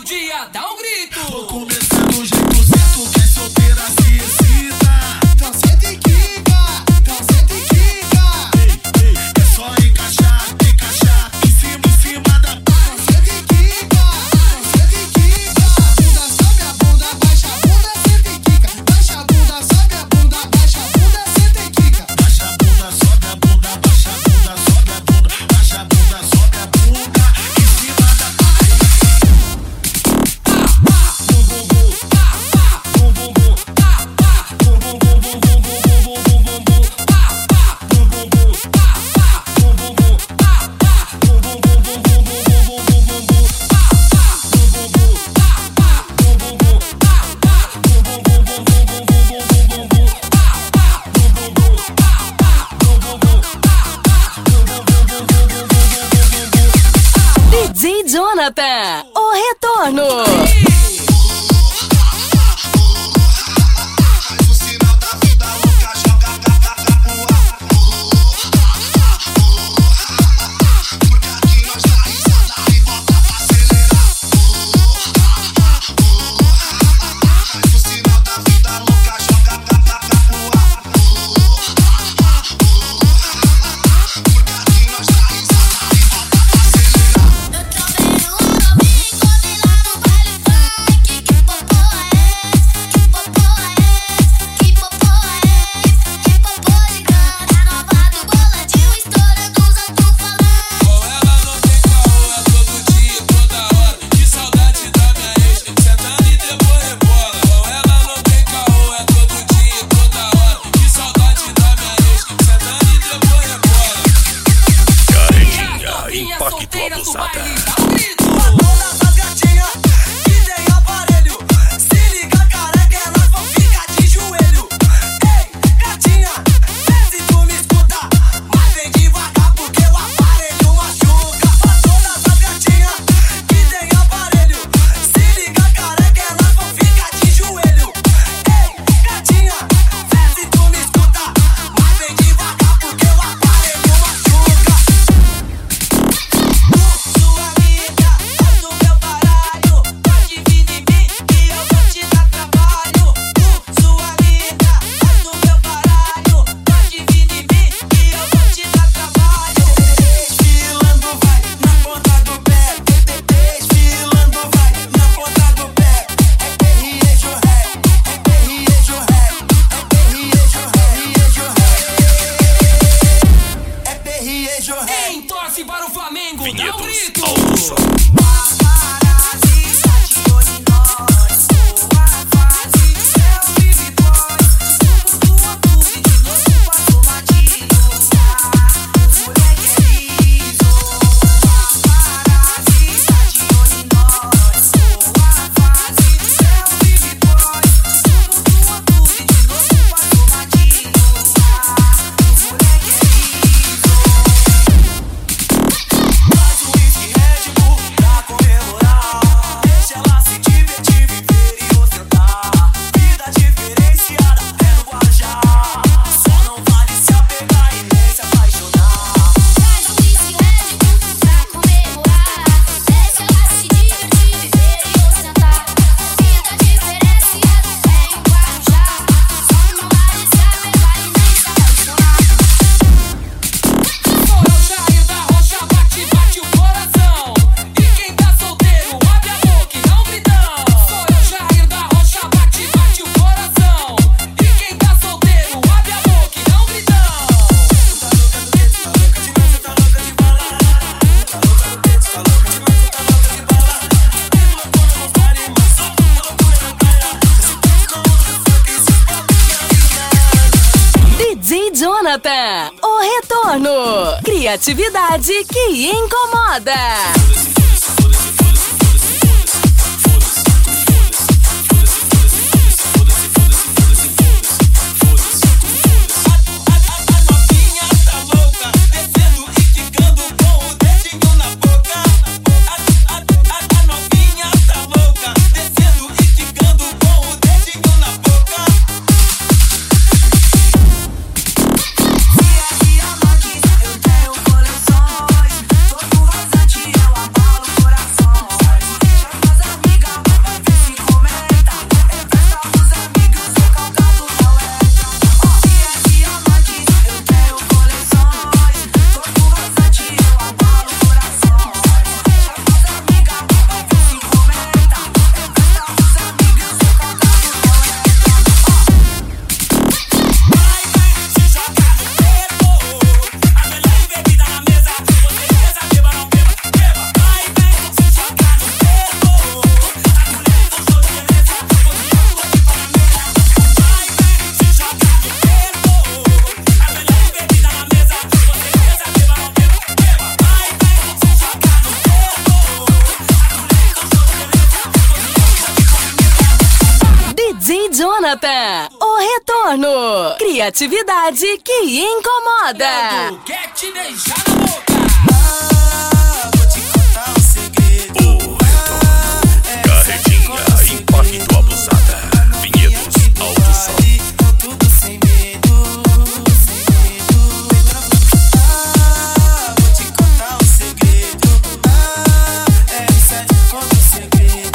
dia, dá um grito. Vou começar do jeito certo, que é solteira se excita. Então senta e quica, então senta e quica. É só encaixar em cima da Então senta e quica, então senta e quica. Bunda sobe a bunda, baixa a bunda, senta e quica. Baixa a bunda, sobe a bunda, baixa a bunda, senta e quica. Baixa a bunda, sobe a bunda, baixa a bunda, sobe a bunda, baixa a bunda, sobe a bunda, em cima da DJ Jonathan, o retorno. Impacto abusada. Todas as gatinhas que tem aparelho, se liga careca, elas vão ficar de joelho. Ei, gatinha, vê se tu me escuta, mas vem devagar porque o aparelho machuca. Todas as gatinhas que tem aparelho, se liga careca, elas vão ficar de joelho. Ei, gatinha, vê se tu me escuta, mas vem devagar porque o aparelho machuca. Sua amiga, faz o meu baralho, pode vir em mim que eu vou te dar trabalho. Sua amiga, faz o meu baralho, pode vir em mim que eu vou te dar trabalho. Desfilando vai na ponta do pé, desfilando vai na ponta do pé. É perriejo ré, é perriejo ré, é perriejo ré, é perriejo ré. Torce para o Flamengo, dá um Vinhedos grito. ao som. Jonathan, o retorno. Criatividade que incomoda. Eu tenho coleções, todo rasante eu amarro. Jonathan, o retorno. Criatividade que incomoda. Quer te deixar na boca? Vou te contar um segredo. Carretinha, impacto abusada. Vinhedos, alto som. Tudo sem medo, sem medo. Vou te contar um segredo. É 7 conto segredo.